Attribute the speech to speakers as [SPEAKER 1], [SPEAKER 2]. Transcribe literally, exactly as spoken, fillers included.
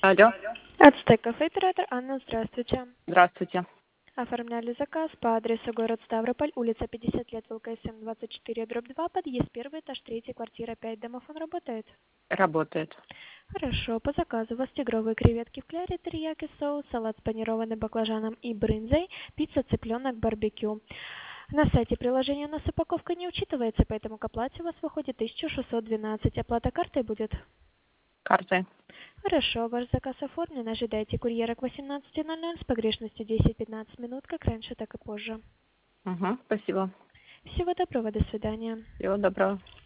[SPEAKER 1] Алло,
[SPEAKER 2] Ацтек кафе, оператор Анна, здравствуйте.
[SPEAKER 1] здравствуйте.
[SPEAKER 2] Оформляли заказ по адресу город Ставрополь, улица пятьдесят лет, ВЛКСМ двадцать четыре, дробь два, подъезд первый, этаж третий, квартира пять. Домофон работает?
[SPEAKER 1] Работает.
[SPEAKER 2] Хорошо, по заказу у вас тигровые креветки в кляре, терияки соус, салат с панированным баклажаном и брынзой, пицца цыпленок барбекю. На сайте приложения у нас упаковка не учитывается, поэтому к оплате у вас выходит тысяча шестьсот двенадцать. Оплата картой будет?
[SPEAKER 1] Картой.
[SPEAKER 2] Хорошо, ваш заказ оформлен. Ожидайте курьера к восемнадцати ноль-ноль с погрешностью десять-пятнадцать минут, как раньше, так и позже.
[SPEAKER 1] Угу, спасибо.
[SPEAKER 2] Всего доброго, до свидания.
[SPEAKER 1] Всего доброго.